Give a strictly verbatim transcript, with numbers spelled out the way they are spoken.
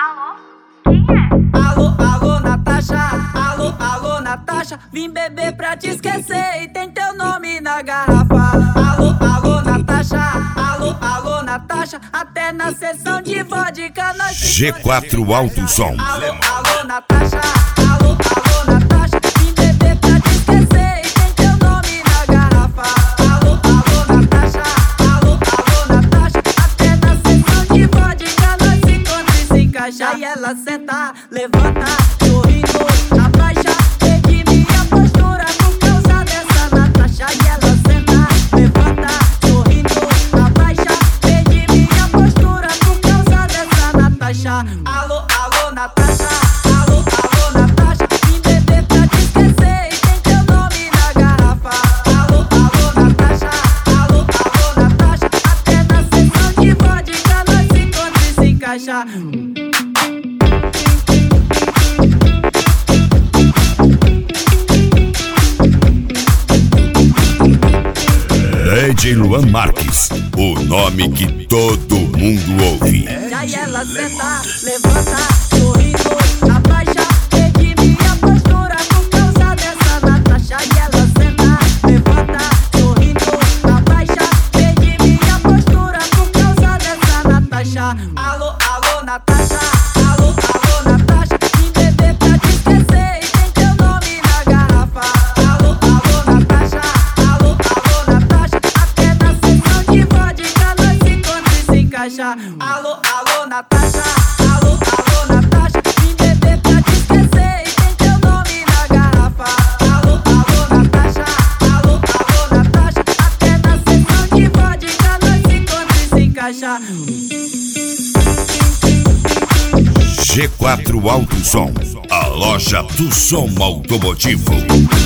Alô? Quem é? Alô, alô, Natasha. Alô, alô, Natasha. Vim beber pra te esquecer e tem teu nome na garrafa. Alô, alô, Natasha. Alô, alô, Natasha. Até na sessão de vodka nós G quatro Alto Som. Alô, alô, Natasha. Alô, alô, Natasha. Vim beber pra te esquecer e tem teu nome na garrafa. Alô, alô, Natasha. Alô, alô, Natasha. Até na sessão de vodka nós se encontra e se encaixa. E ela senta, levanta, sorrindo, abaixa. Perdi minha postura por causa dessa Natasha. E ela senta, levanta, sorrindo, abaixa. Perdi minha postura por causa dessa Natasha. Alô, alô, Natasha. Alô, alô, Natasha. Vim beber pra te esquecer e tem teu nome na garrafa. Alô, alô, Natasha. Alô, alô, Natasha. Até na sessão de vodka nós se encontra e se encaixa. D J Luan Marques, o nome que todo mundo ouve. Já e ela senta, levanta, sorrindo, abaixa. Perdi minha postura por causa dessa Natasha. E ela senta, levanta, sorrindo, abaixa. Perdi minha postura por causa dessa Natasha. Alô, alô, Natasha. Alô, alô, Natasha. Vim beber pra te esquecer e tem teu nome na garrafa. Alô, alô, Natasha. Alô, alô, Natasha. Até na sessão de vodka nós se encontra e se encaixa. Alô, alô, Natasha. Alô, alô, Natasha. Vim beber pra te esquecer e tem teu nome na garrafa. Alô, alô, Natasha. Alô, alô, Natasha. Até na sessão de vodka nós se encontra e se encaixa. G quatro Alto Som, a loja do som automotivo.